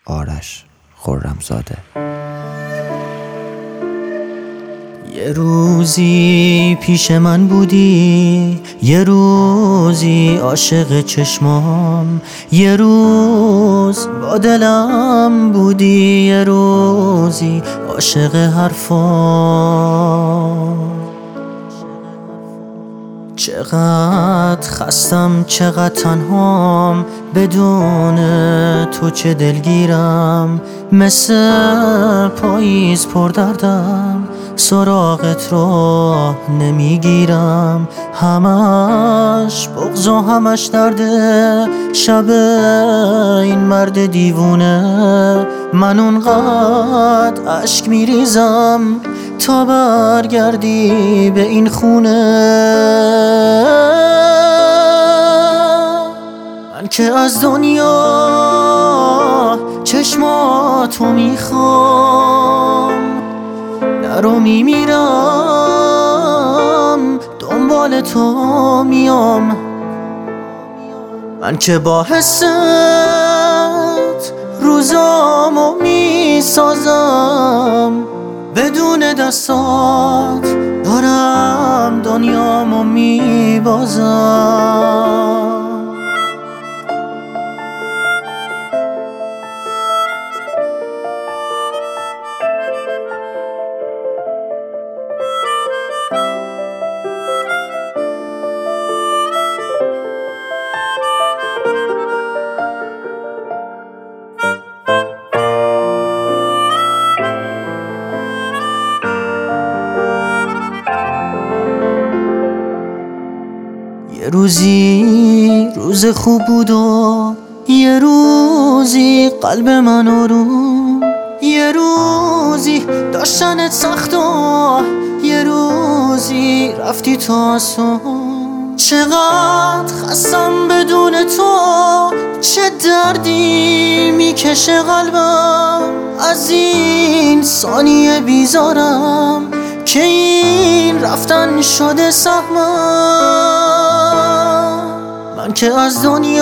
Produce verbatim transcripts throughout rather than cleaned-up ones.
آرش خرمزاده. یه روزی پیش من بودی، یه روزی عاشق چشمام، یه روز با دلم بودی، یه روزی عاشق حرفام. چقدر خستم چقدر تنهام، بدون تو چه دلگیرم، مثل پاییز پر دردم، سراغت رو نمیگیرم. همش بغض و همش درده، شب این مرد دیوونه، من اونقدر عشق میریزم تا برگردی به این خونه. من که از دنیا چشماتو میخوام، نرو میمیرم دنبال تو میام. من که با حست روزامو میسازم، بدون دستات دارم دنیامو میبازم. یه روزی روز خوب بود و یه روزی قلب من آروم، یه روزی داشتنت سخت و یه روزی رفتی تو آسون. چقدر خستم بدون تو، چه دردی میکشه قلبم، از این ثانیه بیزارم که این رفتن شده سهمم. من که از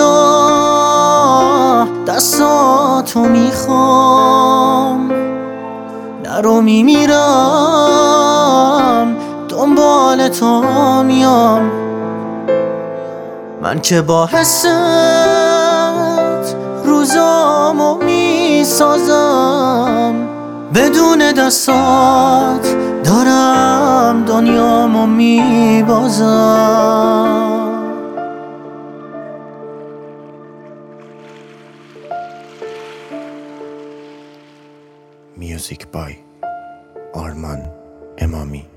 دنیا دستاتو میخوام، نرو میمیرم دنبال تو میام. من که با حست روزامو میسازم، بدون دستات دارم دنیامو میبازم. میوزیک بای آرمان امامی.